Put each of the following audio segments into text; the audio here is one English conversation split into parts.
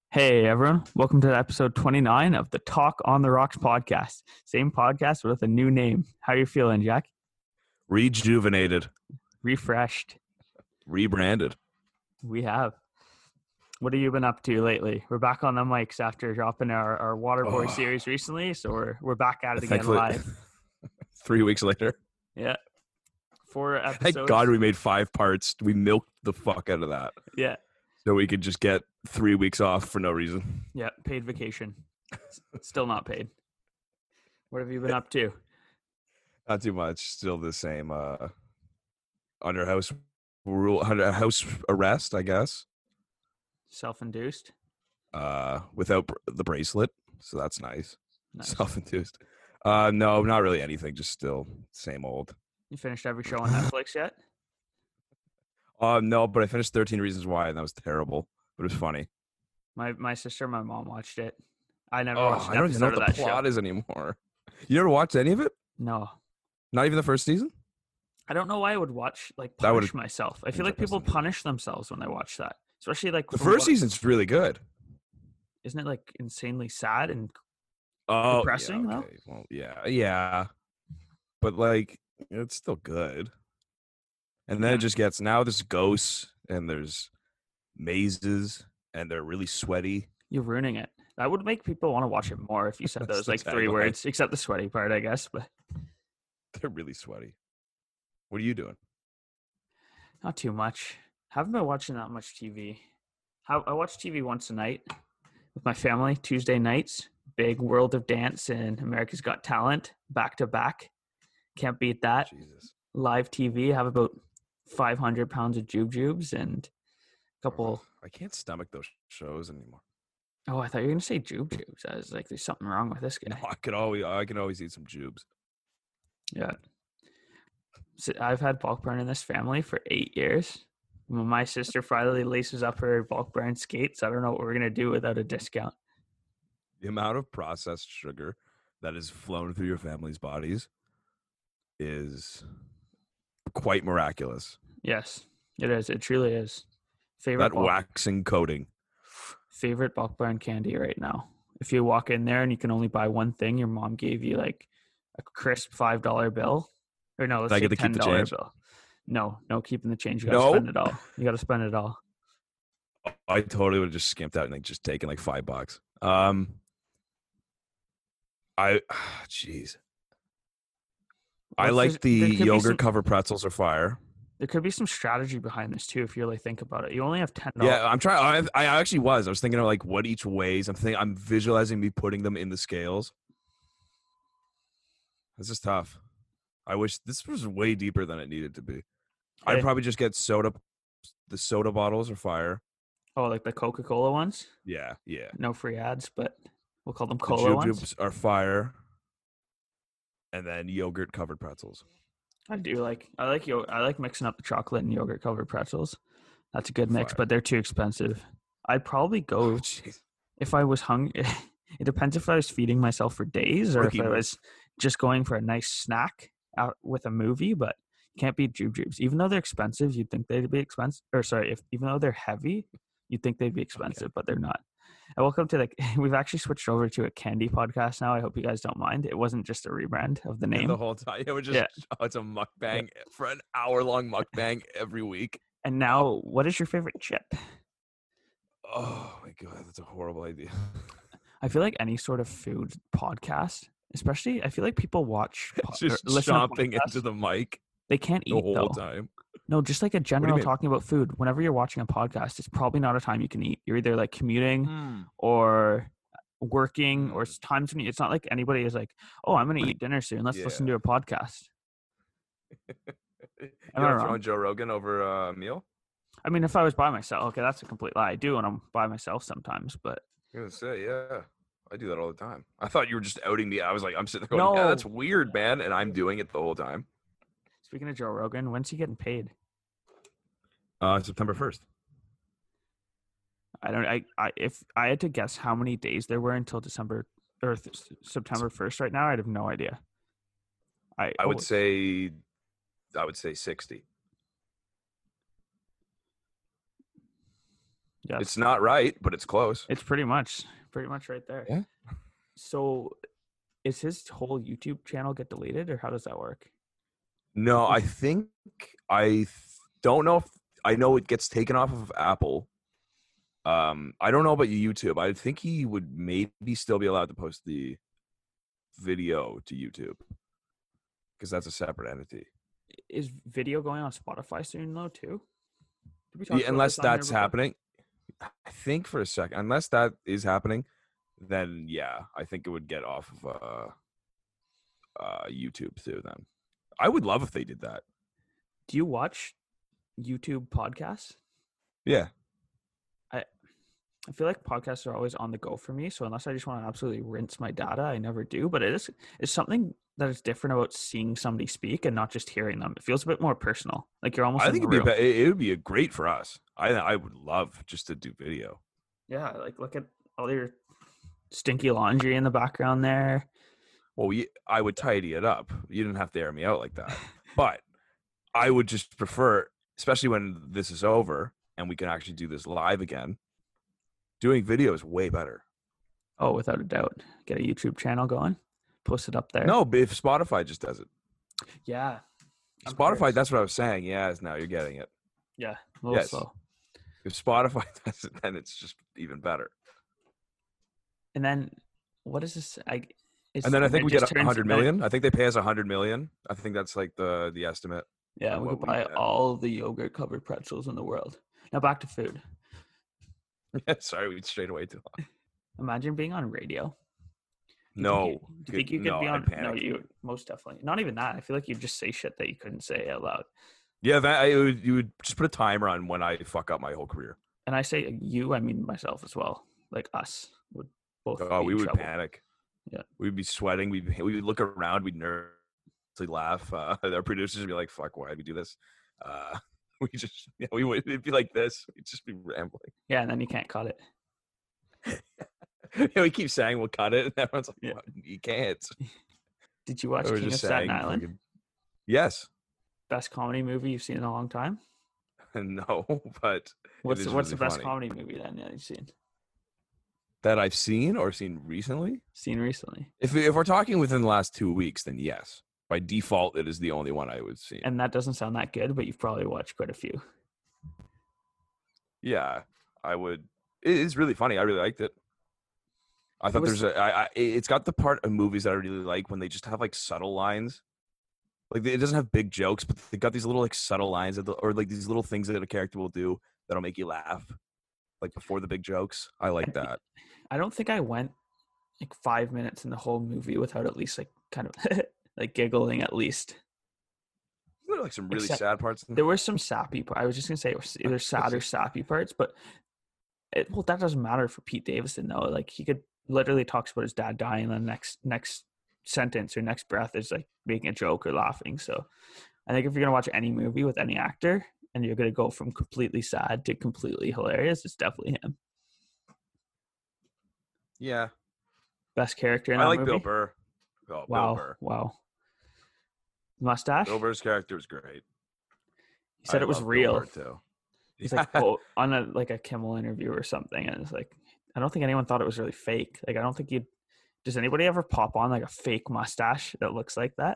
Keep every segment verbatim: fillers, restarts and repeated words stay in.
Hey everyone, welcome to episode twenty-nine of the Talk on the Rocks podcast. Same podcast with a new name. How you feeling, Jack? Rejuvenated, Refreshed. rebranded. We have. What have you been up to lately? We're back on the mics after dropping our, our Waterboy Oh. series recently, so we're we're back at it again Thankfully, live. Three weeks later. Yeah. Four Thank episodes. God we made five parts. We milked the fuck out of that. Yeah. So we could just get three weeks off for no reason. Yeah, paid vacation. Still not paid. What have you been up to? Not too much. Still the same. Uh, under house rule, under house arrest, I guess. Self-induced? Uh, without br- the bracelet, so that's nice. Nice. Self-induced. Uh, no, not really anything. Just still same old. You finished every show on Netflix yet? Uh, no, but I finished thirteen Reasons Why, and that was terrible, but it was funny. My my sister and my mom watched it. I never Oh, watched an I don't even know episode what of the that plot show. is anymore. You never watched any of it? No. Not even the first season? I don't know why I would watch, like, That punish would've myself. I feel like people interesting. punish themselves when they watch that. Especially, like, The from first what- season's really good. Isn't it, like, insanely sad and Oh, Depressing, yeah, though? okay. Well, yeah, yeah. But, like, it's still good. And then Yeah. it just gets, now there's ghosts, and there's mazes, and they're really sweaty. you're ruining it? That would make people want to watch it more if you said That's those, the like, three tagline. words, except the sweaty part, I guess. But They're really sweaty. What are you doing? not too much. Haven't been watching that much T V. How I watch T V once a night with my family, Tuesday nights. Big World of Dance and America's Got Talent, back to back. Can't beat that. Jesus. Live T V. Have about five hundred pounds of jujubes and a couple. I can't stomach those shows anymore. Oh, I thought you were gonna say jujubes. I was like, there's something wrong with this guy. No, I could always, I can always eat some jubes. Yeah. So I've had bulk burn in this family for eight years. When my sister finally laces up her bulk burn skates, I don't know what we're gonna do without a discount. The amount of processed sugar that has flown through your family's bodies is quite miraculous. Yes, it is. It truly is. Favorite That bulk, waxing coating. favorite bulk burn candy right now. If you walk in there and you can only buy one thing, your mom gave you like a crisp five dollar bill, or no, let's I say get to ten keep the dollar change? bill. No, no keeping the change. You gotta No? spend it all. You gotta spend it all. I totally would have just skimped out and like just taken like five bucks. Um, I, jeez, I What's like this- the there could be yogurt some- covered pretzels are fire. There could be some strategy behind this too, if you really think about it. You only have ten dollars. Yeah, I'm trying. I, I actually was. I was thinking of like what each weighs. I'm thinking. I'm visualizing me putting them in the scales. This is tough. I wish this was way deeper than it needed to be. I'd Okay. probably just get soda. The soda bottles are fire. Oh, like the Coca Cola ones? Yeah, yeah. No free ads, but we'll call them The cola ones. jujubes are fire. And then yogurt covered pretzels. I do like I like yo I like mixing up the chocolate and yogurt covered pretzels. That's a good mix, Fire. but they're too expensive. I'd probably go Oh, jeez. if I was hungry. It depends if I was feeding myself for days or Rookie if I move. was just going for a nice snack out with a movie. But you can't beat jujubes, even though they're expensive. You'd think they'd be expensive, or sorry, if even though they're heavy, you'd think they'd be expensive, but they're not. And welcome to the. We've actually switched over to a candy podcast now. I hope you guys don't mind. It wasn't just a rebrand of the And name. the whole time. It was just, Yeah. oh, it's a mukbang for an hour long mukbang every week. And now, what is your favorite chip? Oh my God, that's a horrible idea. I feel like any sort of food podcast, especially, I feel like people watch, po- It's or just listen to stomping podcasts, into the mic they can't the eat whole though. time. No, just like a general mean? talking about food. Whenever you're watching a podcast, it's probably not a time you can eat. You're either like commuting or working, or Mm. it's times when you, it's not like anybody is like, oh, I'm going to eat dinner soon. Let's listen to a podcast. You Am I don't wrong? throw in Joe Rogan over a meal? I mean, if I was by myself, okay, that's a complete lie. I do when I'm by myself sometimes, but I'm gonna say, yeah. I do that all the time. I thought you were just outing me. I was like, I'm sitting there going, yeah, that's No. weird, man. And I'm doing it the whole time. speaking of Joe Rogan, when's he getting paid? Uh, September first. I don't. I, I if I had to guess how many days there were until December or th- September first, right now, I'd have no idea. I I would oh, say, I would say sixty. Yes. It's not right, but it's close. It's pretty much pretty much right there. Yeah. So is his whole YouTube channel get deleted, or how does that work? No, Like, I is- think I th- don't know if I know it gets taken off of Apple. Um, I don't know about YouTube. I think he would maybe still be allowed to post the video to YouTube because that's a separate entity. is video going on Spotify soon though too? Did we talk Yeah, about unless this on here that's before? happening. I think for a second, unless that is happening, then yeah, I think it would get off of uh, uh, YouTube too. Then I would love if they did that. Do you watch YouTube podcasts? Yeah, I feel like podcasts are always on the go for me. So unless I just want to absolutely rinse my data, I never do. But it is it's something that is different about seeing somebody speak and not just hearing them. It feels a bit more personal. Like you're almost I in think the it'd be a, room. be- it would be a great for us. I I would love just to do video. Yeah, like look at all your stinky laundry in the background there. Well, we, I would tidy it up. You didn't have to air me out like that. But I would just prefer, especially when this is over and we can actually do this live again, doing video is way better. Oh, without a doubt. Get a YouTube channel going. Post it up there. No, but if Spotify just does it. Yeah. I'm Spotify, curious. that's what I was saying. Yes, now you're getting it. Yeah. A little Yes. slow. If Spotify does it, then it's just even better. And then what is this? I it's, And then I think it we just get a turns- hundred million. I think they pay us a hundred million. I think that's like the the estimate. Yeah, of we what could we buy get. all the yogurt covered pretzels in the world. Now back to food. Sorry, we straight away too long. Imagine being on radio. Do you No, think you, do you good- think you could no, be I'd on? No, panic. you most definitely. Not even that. I feel like you'd just say shit that you couldn't say out loud. Yeah, that I would. You would just put a timer on when I fuck up my whole career. And I say you, I mean myself as well. Like us would both. Oh, be we in would trouble. panic. Yeah. We'd be sweating. We'd we would look around. We'd nervously laugh. Uh, our producers would be like, "Fuck, why did we do this?" Uh, we just, yeah, we would. It'd be like this. We'd just be rambling. Yeah, and then you can't cut it. Yeah, we keep saying we'll cut it, and everyone's like, Yeah. "What? You can't." Did you watch We're King of just Staten saying, Island? fucking- Yes. Best comedy movie you've seen in a long time. No, but What's is what's really the best funny. comedy movie then that you've seen that I've seen or seen recently. seen recently? If if we're talking within the last two weeks, then yes. By default, it is the only one I would see. And that doesn't sound that good, but you've probably watched quite a few. Yeah, I would. It is really funny. I really liked it. I thought was- there's a. I, I, it's got the part of movies that I really like when they just have like subtle lines. Like it doesn't have big jokes, but they got these little like subtle lines that the, or like these little things that a character will do that'll make you laugh, like before the big jokes. I like that. I don't think I went like five minutes in the whole movie without at least like kind of like giggling at least. There are like some really Except- sad parts. In There were some sappy parts. I was just gonna say it was either sad or sappy parts, but it, well, that doesn't matter for Pete Davidson though. Like he could literally talks about his dad dying, and the next next sentence or next breath is like making a joke or laughing. So I think if you're gonna watch any movie with any actor and you're gonna go from completely sad to completely hilarious, it's definitely him. Yeah, Best character in I that like movie. Bill Burr. Oh, Wow, Bill Burr. wow. Mustache. Bill Burr's character was great. He said I it was love Bill real. Burr, too. He's like oh, on a like a Kimmel interview or something, and it's like I don't think anyone thought it was really fake. Like I don't think you'd. Does anybody ever pop on like a fake mustache that looks like that?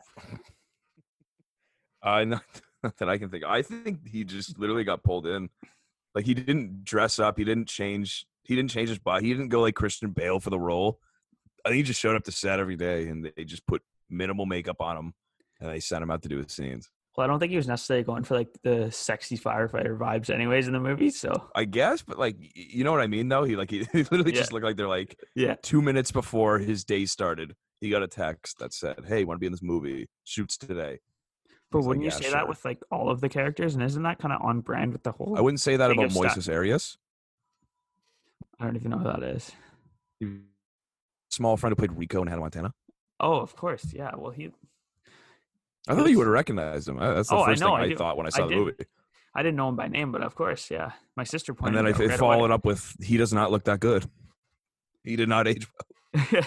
Uh, not, not that I can think. I think he just literally got pulled in. Like he didn't dress up. He didn't change. He didn't change his body. He didn't go like Christian Bale for the role. I think he just showed up to set every day, and they just put minimal makeup on him, and they sent him out to do his scenes. Well, I don't think he was necessarily going for like the sexy firefighter vibes, anyways, in the movie. So I guess, but like, y- you know what I mean? Though he like he, he literally Yeah. just looked like they're like yeah, two minutes before his day started. He got a text that said, "Hey, want to be in this movie? Shoots today." but He's like, wouldn't you "Yeah, say that sure." with like all of the characters? And isn't that kind of on brand with the whole? I wouldn't say that King about of Stat- Moises Arias. I don't even know who that is. Small friend who played Rico in Hannah Montana. Oh, of course, yeah. Well, he. I thought you would have recognized him. Uh, That's the Oh, I first know, thing I I, do. thought when I I saw the did. movie. I didn't know him by name, but of course, yeah. My sister And pointed. then I it out it right followed away. up with, "He does not look that good. He did not age well."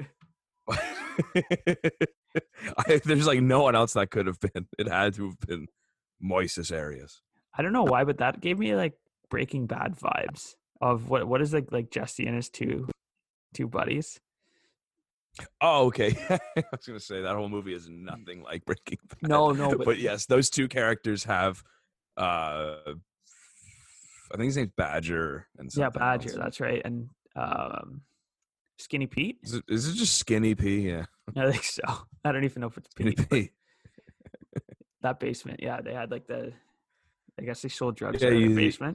I, there's like no one else that could have been. It had to have been Moises Arias. I don't know why, but that gave me like Breaking Bad vibes. of what what is like like Jesse and his two two buddies. Oh, okay. I was gonna say that whole movie is nothing like Breaking Bad. No, no, but, but yes, those two characters have. Uh, I think his name's Badger and yeah, something Badger, else. that's right, and um, Skinny Pete. Is it, is it just Skinny P? Yeah, I think so. I don't even know if it's Skinny Pete. P. That basement, yeah, they had like the. I guess they sold drugs Yeah, in the you- basement.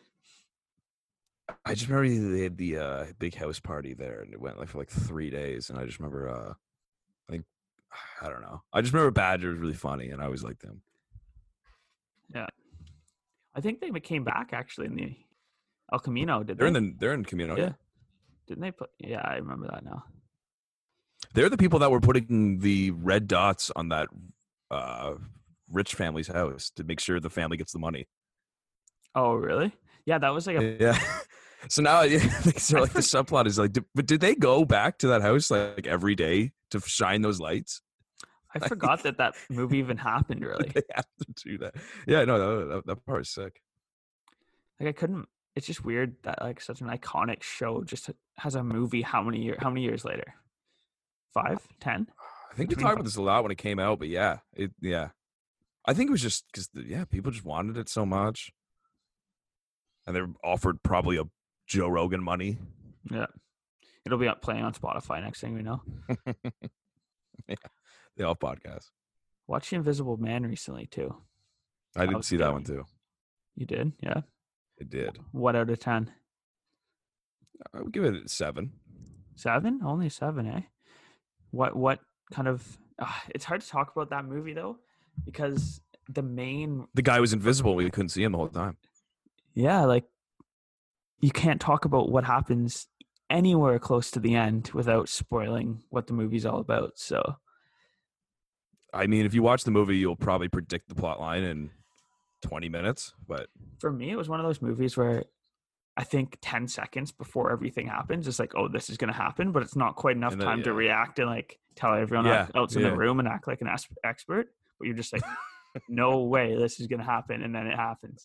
I just remember they had the uh, big house party there, and it went like for like three days. And I just remember, uh, I think, I don't know. I just remember Badger was really funny, and I always liked him. Yeah, I think they came back actually in the El Camino. Did They're they? in the they're in Camino. Yeah. Didn't they put? Yeah, I remember that now. They're the people that were putting the red dots on that uh, rich family's house to make sure the family gets the money. Oh, really? Yeah, that was like a. Yeah. So now, yeah, so like the subplot is like, did, but did they go back to that house like every day to shine those lights? I forgot that that movie even happened. Really, They have to do that. Yeah, no, that, that, that part is sick. like I couldn't. It's just weird that like such an iconic show just has a movie. How many years? How many years later? Five, ten? I think we Between talked fi- about this a lot when it came out, but yeah, it yeah, I think it was just because yeah, people just wanted it so much, and they offered probably a Joe Rogan money. Yeah, it'll be up playing on Spotify next thing we know. Yeah, they all podcasts. Watched The Invisible Man recently too. I did was see that good. one too. You did? Yeah. It did. What out of ten? I would give it a seven. Seven? Only seven, eh? What what kind of uh, it's hard to talk about that movie though, because the main The guy was invisible. We couldn't see him the whole time. yeah, like you can't talk about what happens anywhere close to the end without spoiling what the movie's all about. So I mean, if you watch the movie, you'll probably predict the plot line in twenty minutes. But for me, it was one of those movies where I think ten seconds before everything happens, it's like, oh, this is going to happen, but it's not quite enough And then- time to yeah. react and like tell everyone Yeah, else in yeah. the room and act like an as- expert. But you're just like, no way this is going to happen. And then it happens.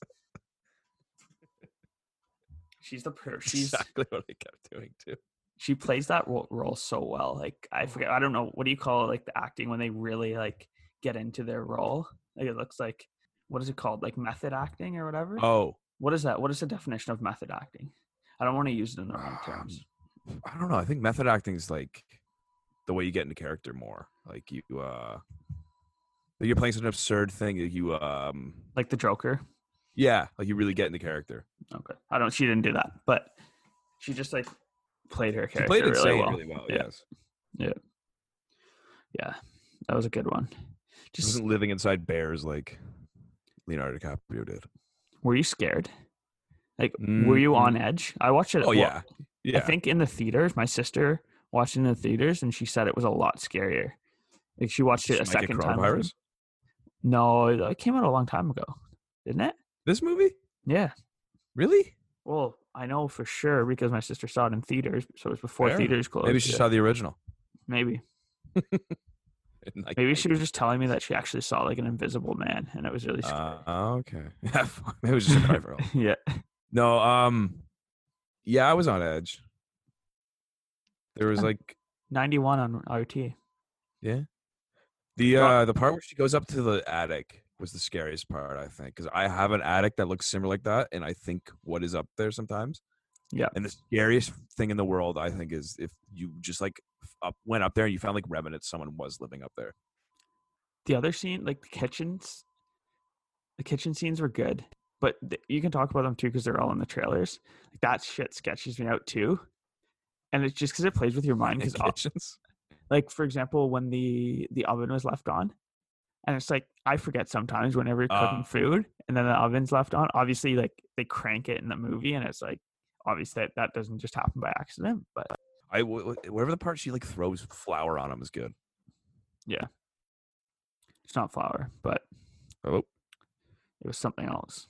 She's the per- that's she's exactly what I kept doing too. she plays that ro- role so well. Like I forget, I don't know, what do you call it, like the acting when they really like get into their role? Like it looks like, what is it called? Like method acting or whatever. Oh, What is that? What is the definition of method acting? I don't want to use it in the wrong terms. I don't know. I think method acting is like the way you get into character more. Like you, uh, you're playing such an absurd thing. that You, um, Like the Joker. yeah, like you really get into character. Okay. I don't. She didn't do that, but she just like played her She character played really insane well. really well. Yeah. Yes, Yeah, that was a good one. she Just wasn't living inside bears like Leonardo DiCaprio did. were you scared? Like, were you on edge? I watched it. Oh well, yeah, yeah. I think in the theaters. My sister watched it in the theaters, and she said it was a lot scarier. Like she watched it She a might get second time. coronavirus? No, it came out a long time ago, didn't it? This movie, Yeah. really? Well, I know for sure because my sister saw it in theaters, so it was before Fair. theaters closed. Maybe she yeah. saw the original. Maybe. In, like, Maybe she was just telling me that she actually saw like an invisible man, and it was really scary. Uh, okay. Yeah, maybe it was just a cry for help. yeah. No, um, yeah, I was on edge. There was like ninety-one on R T. Yeah. The Well- uh the part where she goes up to the attic was the scariest part, I think, because I have an attic that looks similar like that, and I think what is up there sometimes. Yeah. And the scariest thing in the world, I think, is if you just like f- up went up there and you found like remnants, someone was living up there. The other scene, like the kitchens, the kitchen scenes were good, but th- you can talk about them too because they're all in the trailers. Like that shit sketches me out too, and it's just because it plays with your mind. In Because kitchens. like for example, when the the oven was left on, and it's like I forget sometimes whenever you're cooking Uh. food, and then the oven's left on. Obviously, like they crank it in the movie, and it's like obviously that, that doesn't just happen by accident, but I w- w- whatever the part she like throws flour on him is good. it's not flour, but Oh, it was something else.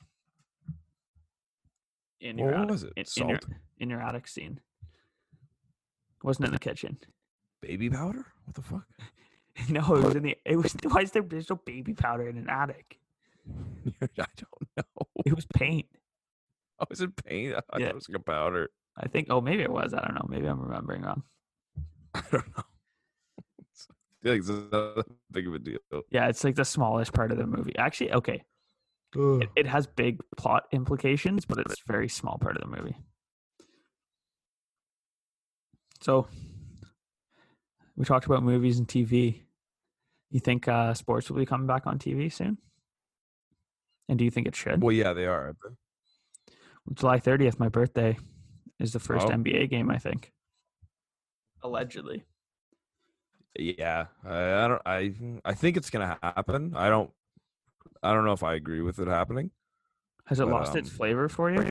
In your what attic, was it? in, in your Salt, in your attic scene. Wasn't in the kitchen. baby powder. What the fuck? No, it was in the. It was. Why is there? There's no baby powder in an attic. I don't know. It was paint. Oh, is it paint? I thought Yeah. it was like a powder. I think. Oh, maybe it was. I don't know. Maybe I'm remembering wrong. I don't know. It's, I feel like it's not that big of a deal. Yeah, it's like the smallest part of the movie. Actually, okay, it, it has big plot implications, but it's a very small part of the movie. So we talked about movies and T V. You think uh, sports will be coming back on T V soon? And do you think it should? Well, yeah, they are. July thirtieth, my birthday, is the first Oh. N B A game, I think. Allegedly. Yeah, I, I don't. I I think it's gonna happen. I don't. I don't know if I agree with it happening. Has it But, lost its um, flavor for you?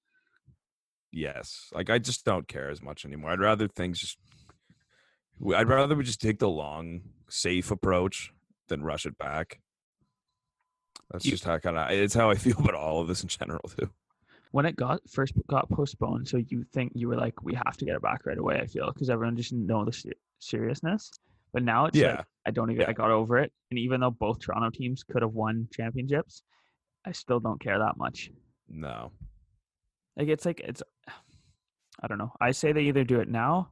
Yes, like I just don't care as much anymore. I'd rather things just. I'd rather we just take the long, safe approach than rush it back. That's You- just how kind of. It's how I feel about all of this in general too. When it got first got postponed, so you think you were like, we have to get it back right away, I feel, because everyone just didn't know the ser- seriousness. But now it's Yeah. like, I don't even, Yeah. I got over it. And even though both Toronto teams could have won championships, I still don't care that much. No. Like, it's like, it's, I don't know. I say they either do it now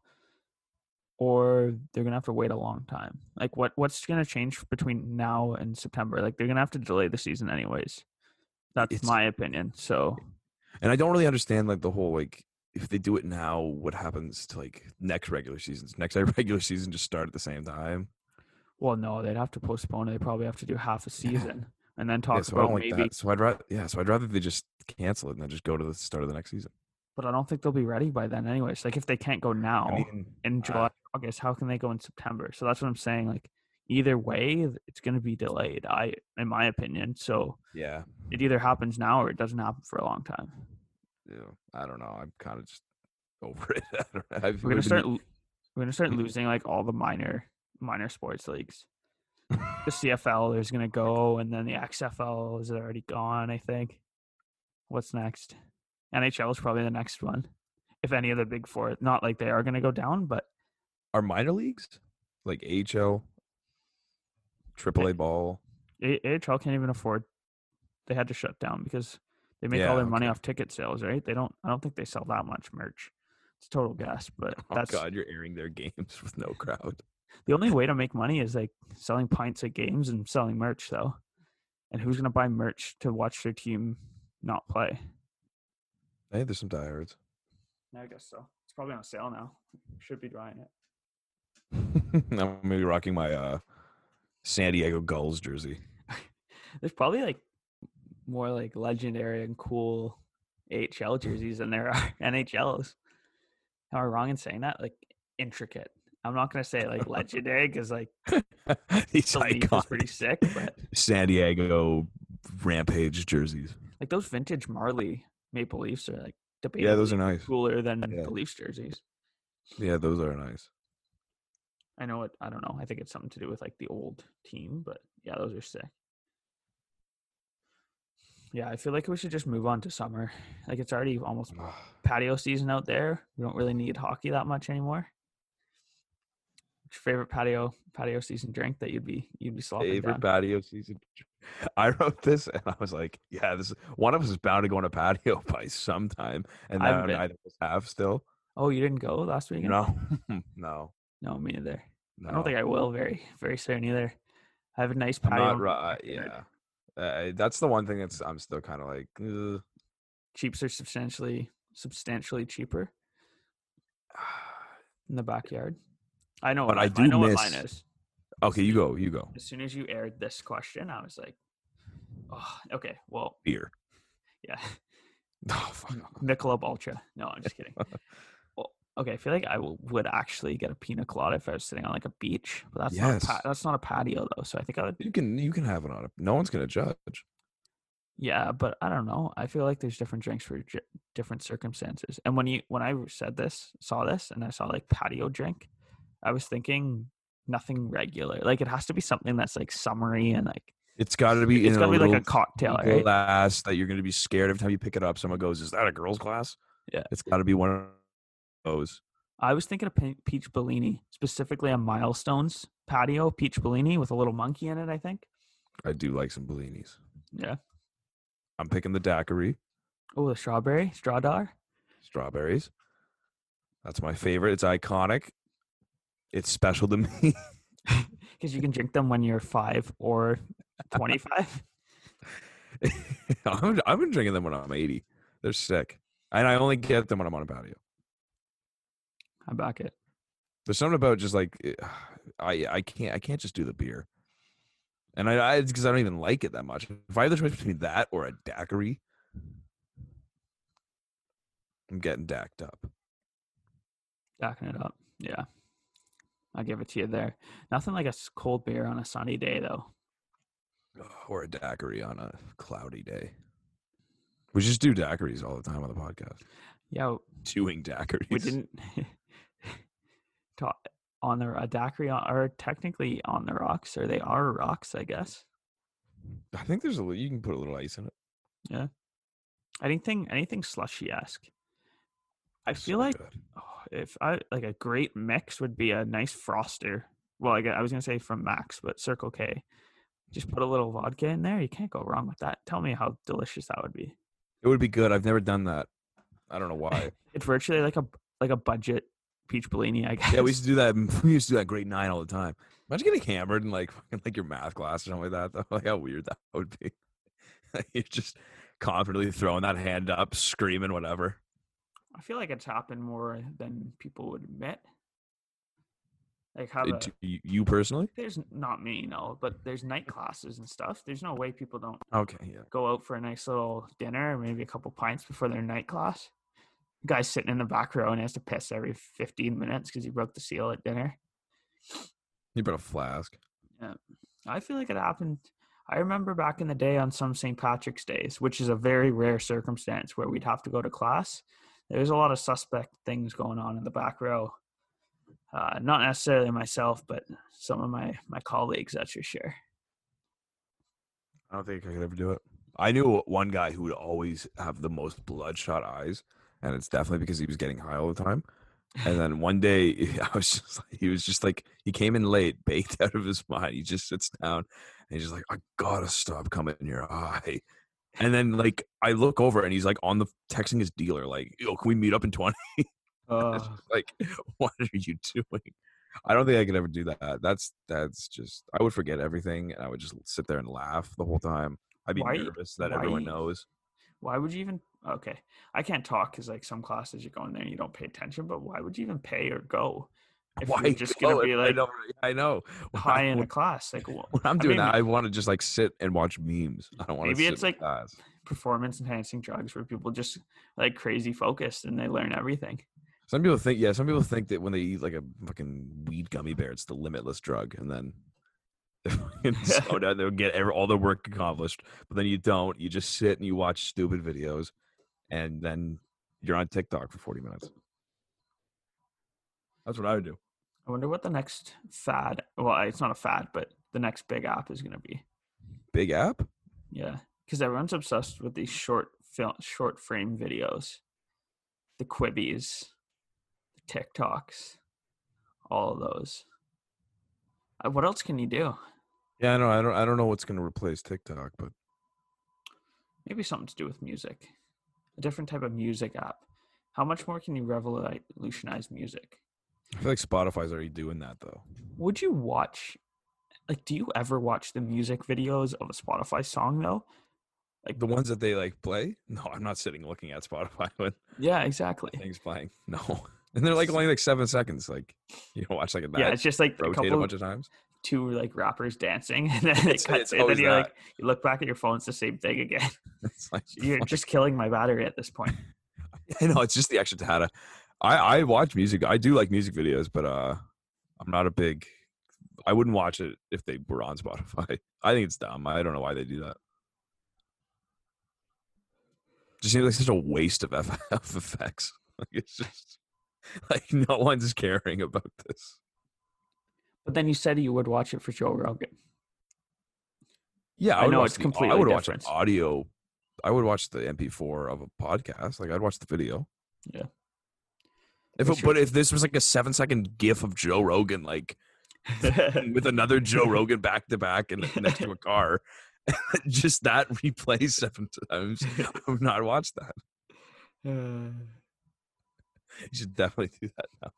or they're going to have to wait a long time. Like, what what's going to change between now and September? Like, they're going to have to delay the season anyways. That's It's- my opinion. So, And I don't really understand like the whole like if they do it now, what happens to like next regular seasons? Next regular season just start at the same time. well, no, they'd have to postpone it. They probably have to do half a season and then talk Yeah, so I about don't like maybe. that. So I'd rather yeah, so I'd rather they just cancel it and then just go to the start of the next season. But I don't think they'll be ready by then, anyways. Like, if they can't go now I mean, in uh, July, August, how can they go in September? So that's what I'm saying. Like, either way, it's going to be delayed. I, in my opinion. So yeah, it either happens now or it doesn't happen for a long time. yeah, I don't know. I'm kind of just over it. I don't know. I've, We're gonna we've start. been- lo- We're gonna start losing like all the minor minor sports leagues. The C F L is gonna go, and then the X F L is already gone. I think. What's next? N H L is probably the next one, if any of the big four. Not like they are gonna go down, but Are minor leagues like A H L, triple A ball? A- AHL can't even afford. They had to shut down because they make all Yeah, their money okay. off ticket sales, right? They don't. I don't think they sell that much merch. It's total gas, but Oh that's God, you're airing their games with no crowd. the only way to make money is like selling pints at games and selling merch, though. And who's gonna buy merch to watch their team not play? Hey, there's some diehards. I guess so. It's probably on sale now. Should be buying it. I'm gonna be rocking my uh, San Diego Gulls jersey. There's probably like more like legendary and cool A H L jerseys than there are N H Ls. Am I wrong in saying that? Like intricate. I'm not gonna say like legendary because like These the leaf is iconic pretty sick, but San Diego Rampage jerseys. like those vintage Marley Maple Leafs are like debatably Yeah, those are nice. cooler than Yeah. the Leafs jerseys. Yeah, those are nice. I know it. I don't know. I think it's something to do with like the old team, but yeah, those are sick. Yeah, I feel like we should just move on to summer. Like it's already almost patio season out there. We don't really need hockey that much anymore. What's your favorite patio patio season drink that you'd be you'd be slopping Favorite down? patio season. I wrote this and I was like, yeah, this one of us is bound to go on a patio by sometime, and I haven't now been. neither of us have still. Oh, you didn't go last weekend? No, no, No, me neither. no. I don't think I will very very soon either. I have a nice I'm patio. not. in ri- my Uh, backyard. yeah, uh, that's the one thing that's I'm still kind of like. Ugh. Cheaps are substantially substantially cheaper in the backyard. I know But what I I, do I know what mine miss- is. Okay, you go. You go. As soon as you aired this question, I was like, oh, okay, well, Beer. yeah. Oh, fuck. Michelob Ultra. No, I'm just kidding. Well, okay, I feel like I w- would actually get a pina colada if I was sitting on like a beach, but that's not a Yes. pa- that's not a patio though. So I think I would. You can you can have it on it. No one's gonna judge. Yeah, but I don't know. I feel like there's different drinks for j- different circumstances. And when you when I said this, saw this, and I saw like patio drink, I was thinking nothing regular. Like it has to be something that's like summery and like It's got to be. it's in got to be like a little cocktail, right? glass that you're gonna be scared every time you pick it up. Someone goes, "Is that a girl's glass?" Yeah. It's got to be one of those. I was thinking of pe- peach Bellini, specifically a Milestones patio peach Bellini with a little monkey in it. I think. I do like some Bellinis. Yeah. I'm picking the daiquiri. Oh, the strawberry strawdar. Strawberries. That's my favorite. It's iconic. It's special to me. Because you can drink them when you're five or twenty-five. I'm, I've been drinking them when I'm eighty. They're sick. And I only get them when I'm on a patio. I back it. There's something about just like I I can't I can't just do the beer. And I, I it's because I don't even like it that much. If I have the choice between that or a daiquiri, I'm getting dacked up. Backing it up. Yeah. I'll give it to you there. Nothing like a cold beer on a sunny day, though. Or a daiquiri on a cloudy day. We just do daiquiris all the time on the podcast. Yeah. Doing daiquiris. We didn't talk on the a daiquiri on, are technically on the rocks, or they are rocks, I guess. I think there's a you can put a little ice in it. Yeah. Anything anything slushy-esque. I feel So like good. oh, if I like a great mix would be a nice froster. Well, I, I was gonna say from Max, but Circle K. Just put a little vodka in there. You can't go wrong with that. Tell me how delicious that would be. It would be good. I've never done that. I don't know why. It's virtually like a like a budget peach Bellini, I guess. Yeah, we used to do that. We used to do that grade nine all the time. Imagine getting hammered in like like your math class or something like that. Though. Like how weird that would be. You're just confidently throwing that hand up, screaming whatever. I feel like it's happened more than people would admit. Like how It, the, you, you personally? there's not me, no, but there's night classes and stuff. There's no way people don't Okay, yeah. go out for a nice little dinner or maybe a couple pints before their night class. Guy's sitting in the back row and has to piss every fifteen minutes because he broke the seal at dinner. You brought a flask. Yeah, I feel like it happened. I remember back in the day on some Saint Patrick's days, which is a very rare circumstance where we'd have to go to class. There's a lot of suspect things going on in the back row. Uh, not necessarily myself, but some of my, my colleagues, that's for sure. I don't think I could ever do it. I knew one guy who would always have the most bloodshot eyes, and it's definitely because he was getting high all the time. And then one day, I was just like, he was just like, he came in late, baked out of his mind. He just sits down, and he's just like, I gotta stop coming in your eye. And then, like, I look over, and he's like on the texting his dealer, like, yo, can we meet up in twenty? Uh, Like, what are you doing? I don't think I could ever do that. That's that's just I would forget everything, and I would just sit there and laugh the whole time. I'd be Why- nervous that why- everyone knows. why would you even? Okay, I can't talk because like some classes you go in there and you don't pay attention. But why would you even pay or go if Why you're just gonna go? be I like know, I know. When high I- in a when- class? Like wh- When I'm I doing mean, that, I want to just like sit and watch memes. I don't want to Maybe sit it's in like- class. performance enhancing drugs where people just like crazy focused and they learn everything. Some people think, yeah, some people think that when they eat like a fucking weed gummy bear, it's the limitless drug, and then so down, they'll get every, all their work accomplished. But then you don't. You just sit and you watch stupid videos, and then you're on TikTok for forty minutes. That's what I would do. I wonder what the next fad. Well, it's not a fad, but the next big app is going to be. Big app? Yeah, because everyone's obsessed with these short film, short frame videos, the Quibbies, the TikToks, all of those. Uh, What else can you do? Yeah, I know. I don't. I don't know what's going to replace TikTok, but Maybe something to do with music, a different type of music app. How much more can you revolutionize music? I feel like Spotify's already doing that though. Would you watch, like, do you ever watch the music videos of a Spotify song though? Like the ones that they like play. No, I'm not sitting looking at Spotify when Yeah, exactly. things playing. No, and they're like only like seven seconds. Like you know, watch like a Yeah, that it's just like a rotate a couple, bunch of times. two like rappers dancing, and then it It's- cuts, it's and then always you're that. like, you look back at your phone, it's the same thing again. It's like You're just killing my battery at this point. I know it's just the extra data. I I watch music. I do like music videos, but uh, I'm not a big. I wouldn't watch it if they were on Spotify. I think it's dumb. I don't know why they do that. Just seems like such a waste of F- of effects. Like it's just like no one's caring about this. But then you said you would watch it for Joe Rogan. Yeah, I I, would know watch it's the- completely I would watch different. an audio. I would watch the M P four of a podcast. Like I'd watch the video. Yeah. If What's it, your- but if this was like a seven second GIF of Joe Rogan, like with another Joe Rogan back to back and next to a car, Just that replay seven times. I've not watched that. Uh, You should definitely do that now.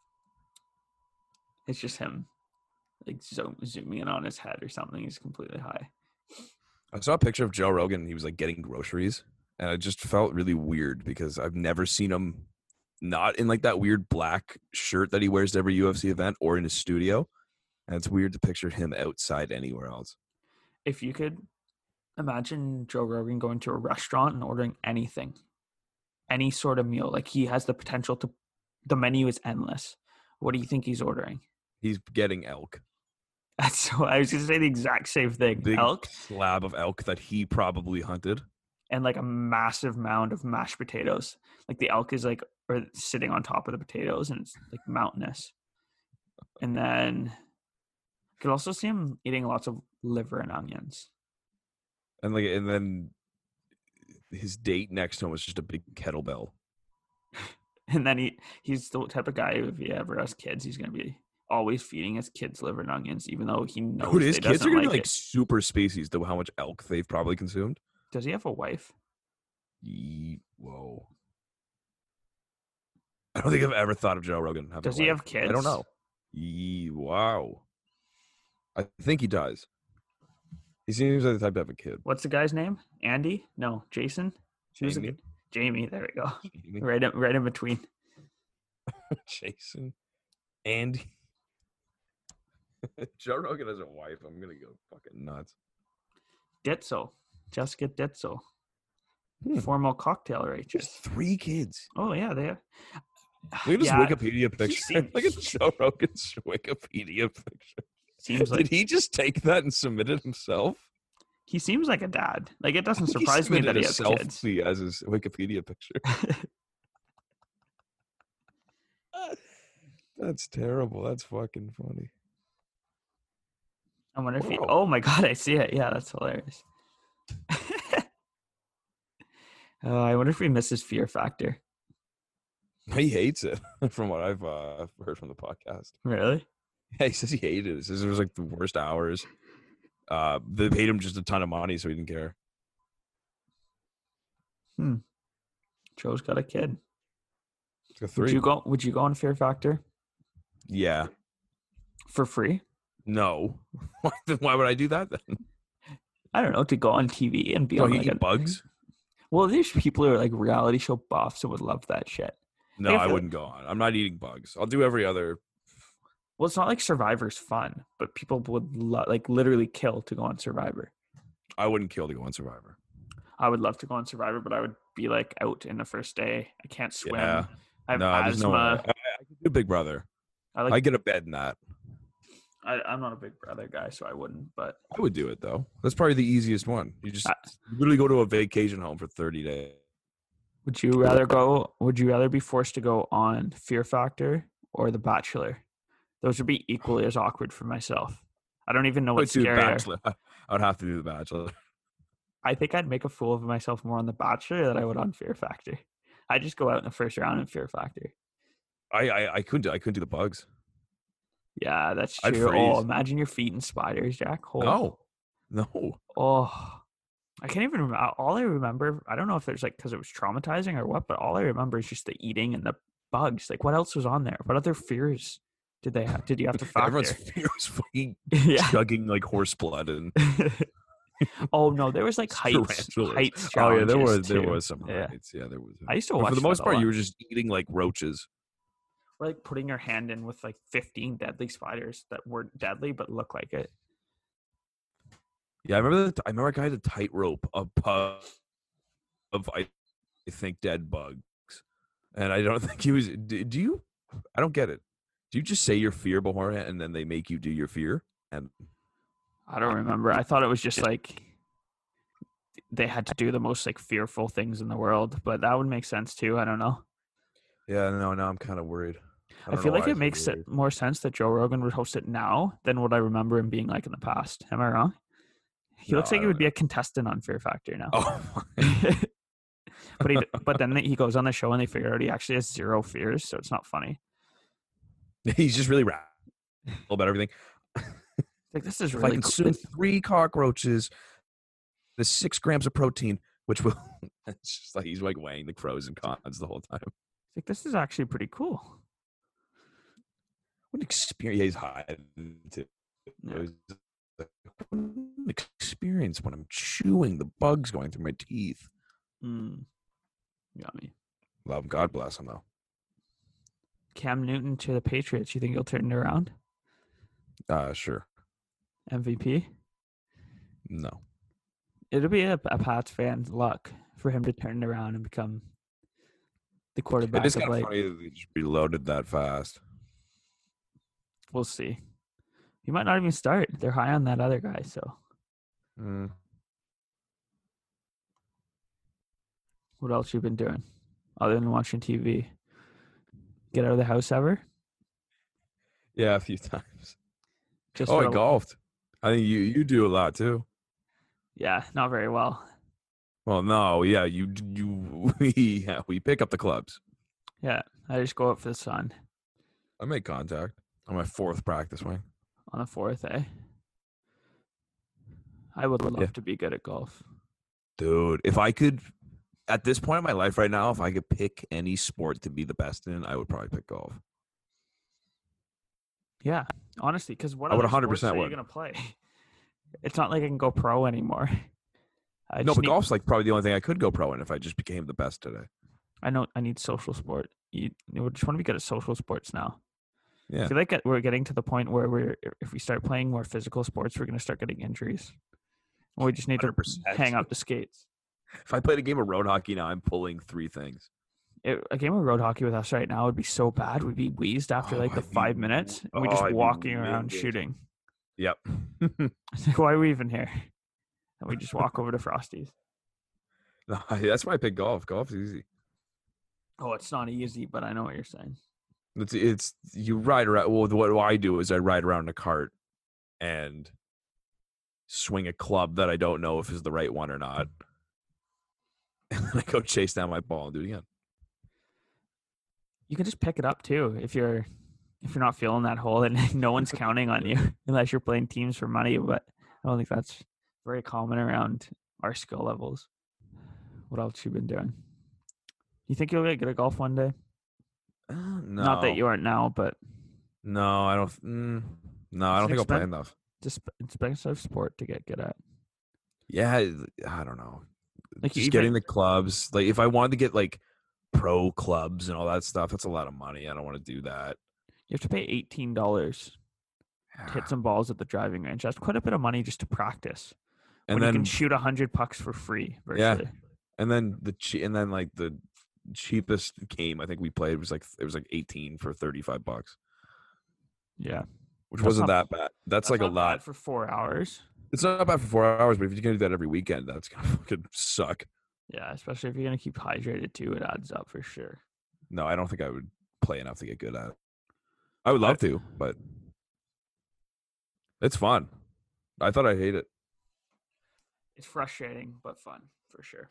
it's just him, like zoom, zooming in on his head or something. He's completely high. I saw a picture of Joe Rogan. He was like getting groceries, and it just felt really weird because I've never seen him not in like that weird black shirt that he wears to every U F C event or in his studio. And it's weird to picture him outside anywhere else. If you could imagine Joe Rogan going to a restaurant and ordering anything, any sort of meal, like he has the potential to, the menu is endless. What do you think he's ordering? He's getting elk. That's so, I was going to say the exact same thing. Big Elk slab of elk that he probably hunted. and like a massive mound of mashed potatoes. Like the elk is like or sitting on top of the potatoes and it's like mountainous. And then you could also see him eating lots of liver and onions. And like, and then his date next to him was just a big kettlebell. And then he he's the type of guy who, if he ever has kids, he's going to be always feeding his kids liver and onions, even though he knows Dude, his they kids doesn't are gonna like be like it. super species to how much elk they've probably consumed. Does he have a wife? Ye- Whoa. I don't think I've ever thought of Joe Rogan having Does a he wife. have kids? I don't know. Ye- Wow. I think he does. He seems like the type to have a kid. What's the guy's name? Andy? No, Jason? Who's the Jamie. g- Jamie. There we go. Jamie. Right in, right in between. Jason. Andy. Joe Rogan has a wife. I'm gonna go fucking nuts. Ditzel. Jessica Ditzel. Hmm. Formal cocktail Just waitress. three kids. Oh, yeah, they are. Look at his Yeah, Wikipedia picture. seems- Look at Joe Rogan's Wikipedia picture. Seems like Did he just take that and submit it himself? he seems like a dad. Like, it I doesn't think he surprise me that submitted he a has kids. selfie as his Wikipedia picture. That's terrible. That's fucking funny. I wonder if he. Wow. Oh my god, I see it. Yeah, that's hilarious. uh, I wonder if he misses Fear Factor. He hates it, from what I've uh, heard from the podcast. Really? Yeah, he says he hated it. He says it was like the worst hours. Uh, they paid him just a ton of money, so he didn't care. Hmm. Joe's got a kid. It's like a Would three. you go? Would you go on Fear Factor Yeah. for free? No. Why, then why would I do that then? I don't know, to go on T V and be Oh, on he like eat a, bugs? well, there's people who are like reality show buffs and would love that shit. No, Like, I I feel- wouldn't go on. I'm not eating bugs. I'll do every other. Well, it's not like Survivor's fun, but people would lo- like literally kill to go on Survivor. I wouldn't kill to go on Survivor. I would love to go on Survivor, but I would be like out in the first day. I can't swim. Yeah. I have No, there's no way. I, asthma. I could do Big Brother. I like. I get a bed in that. I, I'm not a Big Brother guy, so I wouldn't. But I would do it though. That's probably the easiest one. You just I- literally go to a vacation home for thirty days. would you rather go? Would you rather be forced to go on Fear Factor or The Bachelor? Those would be equally as awkward for myself. I don't even know I would what's do The scarier. Bachelor. I would have to do The Bachelor. I think I'd make a fool of myself more on The Bachelor than I would on Fear Factor. I'd just go out in the first round in Fear Factor. I I, I couldn't do, I couldn't do the bugs. Yeah, that's I'd true. Oh, freeze. imagine your feet in spiders, Jack. Oh, No, no. Oh, I can't even remember. All I remember, I don't know if it's like because it was traumatizing or what, but all I remember is just the eating and the bugs. Like, what else was on there? What other fears did they have? Did you have to Everyone's factor? fear was fucking Yeah. chugging like horse blood and Oh no, there was like heights, tarantulas. heights Oh yeah, there challenges, was there too. was some Yeah. heights. Yeah, there was. I used to But watch for the that most a part, lot. you were just eating like roaches. Or like putting your hand in with like fifteen deadly spiders that weren't deadly but look like it. Yeah, I remember. The, I remember a guy had a tightrope of pub of I think dead bugs, and I don't think he was. Do, do you? I don't get it. Do you just say your fear beforehand and then they make you do your fear? And I don't remember. I thought it was just like they had to do the most like fearful things in the world, but that would make sense too. I don't know. yeah, no, now I'm kind of worried. I, don't feel know like why it I makes feel it more sense that Joe Rogan would host it now than what I remember him being like in the past. Am I wrong? He No, looks I like he don't would be a contestant on Fear Factor now. Oh, but he, but then he goes on the show and they figure out he actually has zero fears, so it's not funny. he's just really rap about everything. Like, this is If I really cool. consume three cockroaches, There's six grams of protein, which will. It's just like he's like weighing the pros and cons the whole time. Like, this is actually pretty cool. What an experience! Yeah, he's hiding too. Yeah. It was like, what an experience when I'm chewing the bugs going through my teeth. Mm. Yummy. Love him. God bless him, though. Cam Newton to the Patriots. You think he'll turn it around? Uh, sure. M V P? No. It'll be a, a Pats fan's luck for him to turn it around and become the quarterback. It is of kind of like, funny that they just reloaded that fast. We'll see. He might not even start. They're high on that other guy, so. Mm. What else you been doing other than watching T V? Get out of the house ever? Yeah, a few times. Just oh, for I a- golfed. I think you you do a lot too. Yeah, not very well. Well, no, yeah, you you we yeah, we pick up the clubs. Yeah, I just go out for the sun I make contact on my fourth practice swing. on the fourth, eh? I would love Yeah. to be good at golf. Dude, if I could, at this point in my life right now, if I could pick any sport to be the best in, I would probably pick golf. Yeah, honestly, because what I would other sports one hundred percent are you would. gonna play? It's not like I can go pro anymore. I No, just but need, golf's like probably the only thing I could go pro in if I just became the best today. I know I need social sport. You, you just want to be good at social sports now. I Yeah. feel like we're getting to the point where we're if we start playing more physical sports, we're gonna start getting injuries. We just need to one hundred percent. hang up the skates. If I played a game of road hockey now, I'm pulling three things. It, a game of road hockey with us right now would be so bad. We'd be wheezed after Oh, like the I'd be five w- minutes. And we're oh, just I'd be walking around winded. shooting. Yep. Why are we even here? And we just walk over to Frosty's. No, that's why I pick golf. Golf's easy. Oh, it's not easy, but I know what you're saying. It's it's you ride around. Well, what I do is I ride around in a cart and swing a club that I don't know if is the right one or not, and then I go chase down my ball and do it again. You can just pick it up too if you're if you're not feeling that hole, and no one's counting on you unless you're playing teams for money. But I don't think that's very common around our skill levels. What else you been doing? You think you'll get good at golf one day? Uh, no, Not that you aren't now, but No, I don't. Mm, no, I It's don't think I'll play expen- enough. just expensive sport to get good at. Yeah, I I don't know. Like you Just even- getting the clubs. Like if I wanted to get like pro clubs and all that stuff, that's a lot of money. I don't want to do that. You have to pay eighteen dollars to hit some balls at the driving range. That's quite a bit of money just to practice. And when you then can shoot a hundred pucks for free. Yeah. Virtually. and then the che- and then like the cheapest game I think we played was like it was like eighteen for thirty-five bucks, Yeah. which That's wasn't not- that bad. That's, like a not bad lot. for four hours. It's not bad for four hours, but if you can do that every weekend, that's gonna fucking suck. Yeah, especially if you're gonna keep hydrated too, it adds up for sure. No, I don't think I would play enough to get good at it. I would love to, but it's fun. I thought I'd hate it. It's frustrating but fun for sure.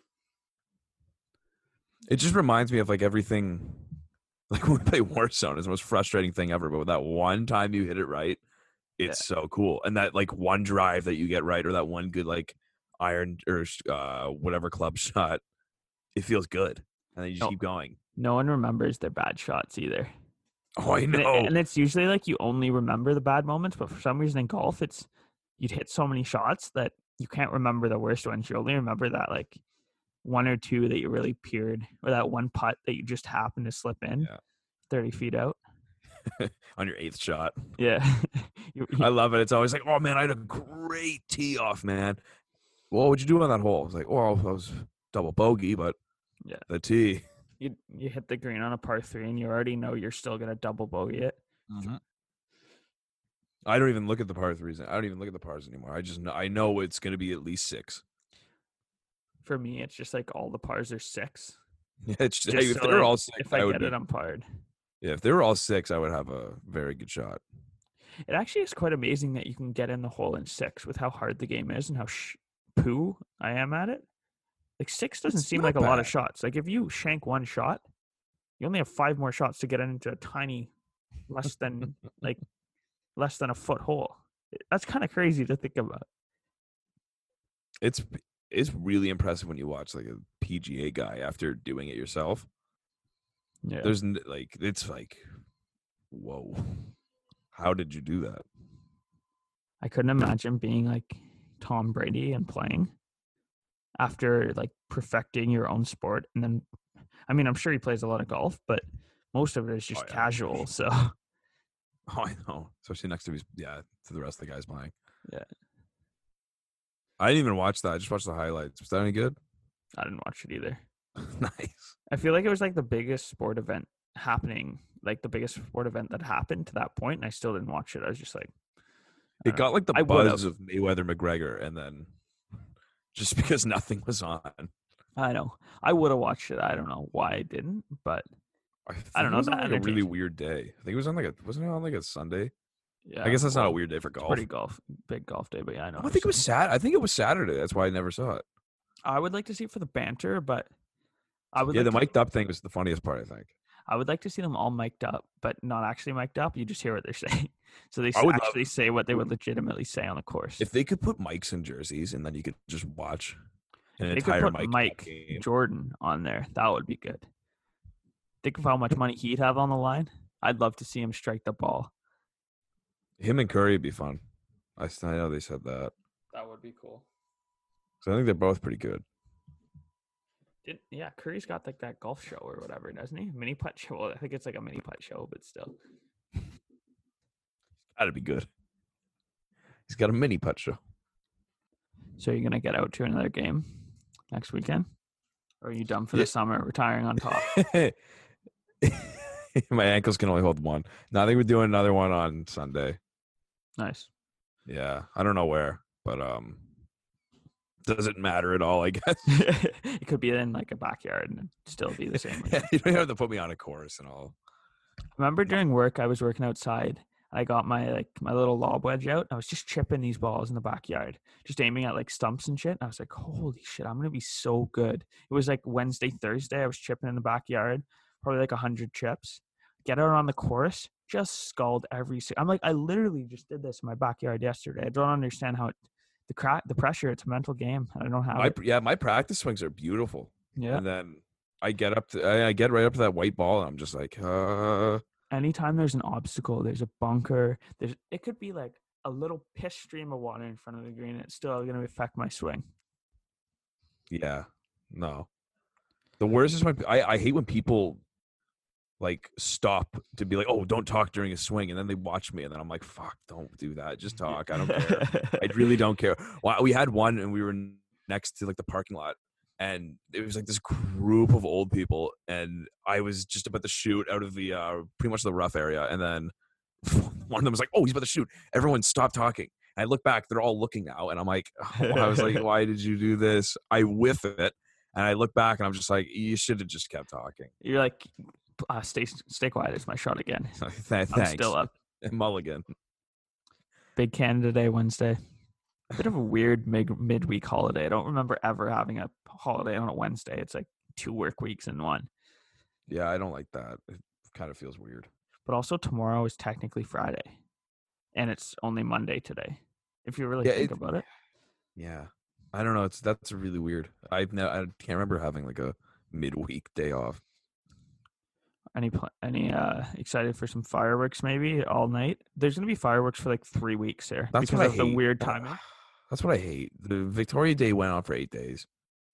It just reminds me of like everything, like when we play Warzone, it's the most frustrating thing ever. But with that one time you hit it right, it's so cool. And that like one drive that you get right, or that one good like iron or uh, whatever club shot, it feels good, and then you just No. keep going. No one remembers their bad shots either. Oh, I And, it- know. and it's usually like you only remember the bad moments, but for some reason in golf, it's you'd hit so many shots that you can't remember the worst ones. You only remember that like one or two that you really peered, or that one putt that you just happened to slip in Yeah. thirty feet out. On your eighth shot. Yeah. You- you- I love it. It's always like, oh man, I had a great tee off, man. Well, what'd you do on that hole? I was like, well, that was double bogey, but Yeah. the tee. you you hit the green on a par three, and you already know you're still gonna double bogey it. I don't even look at the par threes. I don't even look at the pars anymore. I just know I know it's going to be at least six. For me, it's just like all the pars are six. Yeah, it's just, Just if so they were that all six, If I, I would get be, it, I'm parred. yeah. If they were all six, I would have a very good shot. It actually is quite amazing that you can get in the hole in six with how hard the game is and how sh- poo I am at it. Like six doesn't It's seem not like a lot of bad. shots. Like if you shank one shot, you only have five more shots to get into a tiny, less than like less than a foot hole. That's kind of crazy to think about. It's it's really impressive when you watch like a P G A guy after doing it yourself. Yeah. There's like it's like, whoa, how did you do that? I couldn't imagine being like Tom Brady and playing after like perfecting your own sport. And then, I mean, I'm sure he plays a lot of golf, but most of it is just Oh, yeah. casual. So, oh, I know, especially next to his, yeah, to the rest of the guys playing. Yeah. I didn't even watch that. I just watched the highlights. Was that any good? I didn't watch it either. Nice. I feel like it was like the biggest sport event happening, like the biggest sport event that happened to that point, and I still didn't watch it. I was just like, I It don't got know. like the I buzz would've. of Mayweather McGregor, and then just because nothing was on. I know. I would have watched it. I don't know why I didn't, but I, think I don't it know. was on That like a really entertains me. weird day. I think it was on like a wasn't it on like a Sunday? Yeah. I guess that's not a well, weird day for It's golf. pretty golf, big golf day, but yeah, I know. I what think it you're was saying. Sat. I think it was Saturday. That's why I never saw it. I would like to see it for the banter, but I would Yeah, like the to, mic'd up thing was the funniest part. I think. I would like to see them all mic'd up, but not actually mic'd up. You just hear what they're saying. So they I would love- actually say what they would legitimately say on the course. If they could put mics in jerseys and then you could just watch an They could entire put mic Mike game. Jordan on there. That would be good. Think of how much money he'd have on the line. I'd love to see him strike the ball. Him and Curry would be fun. I, I know they said that. That would be cool. So I think they're both pretty good. Did, yeah, Curry's got like that golf show or whatever, doesn't he? Mini putt show. Well, I think it's like a mini putt show, but still. Gotta be good. He's got a mini putt show. So you're gonna get out to another game next weekend, or are you done for the Yeah. summer, retiring on top? My ankles can only hold one. No, I think we're doing another one on Sunday. Nice. Yeah, I don't know where, but um, doesn't matter at all. I guess. It could be in like a backyard and still be the same. Yeah, you don't have to put me on a course and all. Remember during work, I was working outside. I got my like my little lob wedge out. I was just chipping these balls in the backyard, just aiming at like stumps and shit. I was like, holy shit, I'm gonna be so good. It was like Wednesday, Thursday. I was chipping in the backyard, probably like a hundred chips. Get out on the course, just sculled every. si- I'm like, I literally just did this in my backyard yesterday. I don't understand how it, the crack, the pressure. It's a mental game. I don't have My it. yeah, my practice swings are beautiful, Yeah. and then I get up to I, I get right up to that white ball, and I'm just like, uh, Anytime there's an obstacle, there's a bunker. There's it could be like a little piss stream of water in front of the green. And it's still gonna affect my swing. yeah, no. The worst is when I I hate when people like stop to be like, oh, don't talk during a swing, and then they watch me, and then I'm like, fuck, don't do that, just talk. I don't care. I really don't care. Well, we had one, and we were next to like the parking lot, and it was like this group of old people, and I was just about to shoot out of the uh, pretty much the rough area, and then one of them was like, "Oh, he's about to shoot." Everyone stop talking. And I look back; they're all looking now, and I'm like, oh, I was like, "Why did you do this?" I whiff it, and I look back, and I'm just like, "You should have just kept talking." You're like, uh, stay stay quiet. It's my shot again. Th- I'm Thanks, still up. Mulligan. Big Canada Day Wednesday. Bit of a weird mid midweek holiday. I don't remember ever having a holiday on a Wednesday. It's like two work weeks in one. Yeah, I don't like that. It kind of feels weird. But also tomorrow is technically Friday, and it's only Monday today. If you really Yeah, think it- about it. Yeah, I don't know. It's that's really weird. I've no, I can't remember having like a midweek day off. Any pl- any uh excited for some fireworks maybe all night? There's gonna be fireworks for like three weeks here That's because what I of the hate. weird Uh, timing. That's what I hate. The Victoria Day went on for eight days.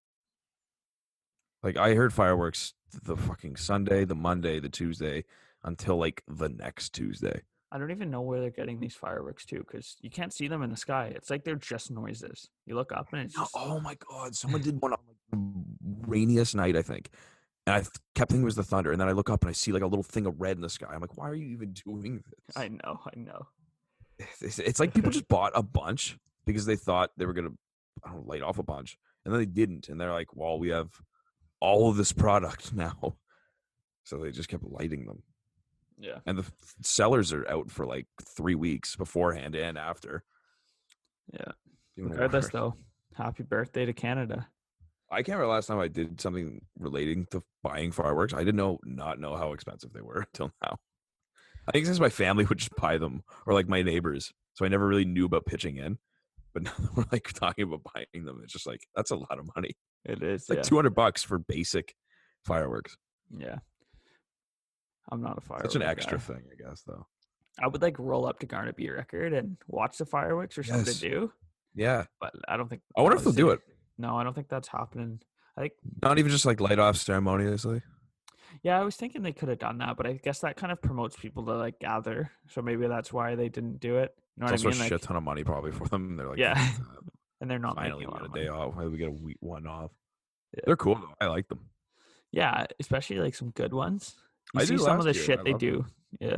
Like I heard fireworks the fucking Sunday, the Monday, the Tuesday, until like the next Tuesday. I don't even know where they're getting these fireworks to because you can't see them in the sky. It's like they're just noises. You look up and it's No, just oh my god, someone did one on like the rainiest night, I think. And I th- kept thinking it was the thunder, and then I look up and I see like a little thing of red in the sky. I'm like, why are you even doing this? I know, I know. It's, it's like people just bought a bunch because they thought they were gonna, I don't know, light off a bunch, and then they didn't, and they're like, well, we have all of this product now, so they just kept lighting them. Yeah. And the f- sellers are out for like three weeks beforehand and after. Yeah. Even Regardless worse. though, happy birthday to Canada. I can't remember last time I did something relating to buying fireworks. I didn't know not know how expensive they were until now. I think since my family would just buy them or like my neighbors, so I never really knew about pitching in. But now that we're like talking about buying them, it's just like that's a lot of money. It is. It's like Yeah. two hundred bucks for basic fireworks. Yeah. I'm not a fireworks. Such an extra guy. thing, I guess, though. I would like roll up to Garnet Beer Record and watch the fireworks or something Yes. to do. Yeah. But I don't think. I wonder if they'll do it. No, I don't think that's happening. I think. Not even just like light off ceremoniously. Yeah, I was thinking they could have done that, but I guess that kind of promotes people to like gather. So maybe that's why they didn't do it. You know It's what also I mean? a shit Like, ton of money probably for them. They're like, yeah, "Uh, and they're not finally making a we lot get of a day money. off. Maybe we get a week one off. Yeah. They're cool though. I like them. Yeah, especially like some good ones. You I see did some of last the year, shit I they loved do. Yeah.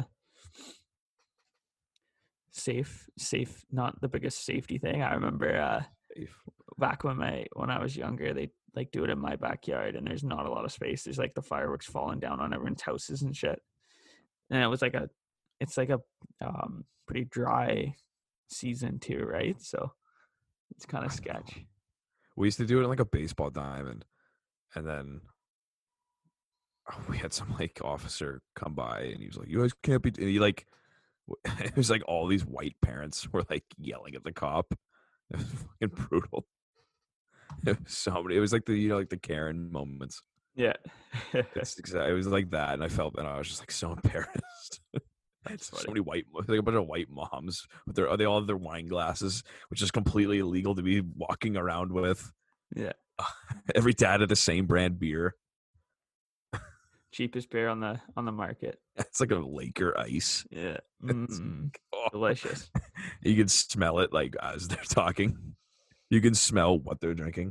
Safe, safe, not the biggest safety thing. I remember uh, Safe. back when my when I was younger, they like do it in my backyard, and there's not a lot of space. There's like the fireworks falling down on everyone's houses and shit. And it was like a, it's like a um, pretty dry season too, right? So it's kind of I know. sketch. We used to do it in like a baseball diamond, and then oh, we had some like officer come by, and he was like, "You guys can't be." And he like, it was like all these white parents were like yelling at the cop. It was fucking brutal. It was so many. It was like the you know like the Karen moments. Yeah. It's exactly. It was like that, and I felt, and I was just like so embarrassed. That's So funny. many white, like a bunch of white moms. With their, they all have their wine glasses, which is completely illegal to be walking around with. Yeah. Every dad had the same brand beer. Cheapest beer on the on the market. It's like a Laker Ice. Yeah. It's- Mm, oh. delicious. You can smell it like as they're talking. You can smell what they're drinking.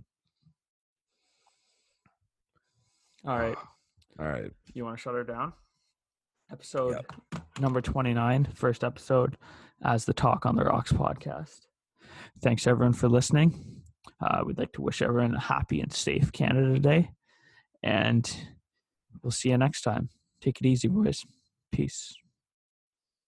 All right. All right. You want to shut her down? Episode number twenty-nine, first episode as the Talk on the Rocks podcast. Thanks everyone for listening. Uh, we'd like to wish everyone a happy and safe Canada Day. And we'll see you next time. Take it easy, boys. Peace.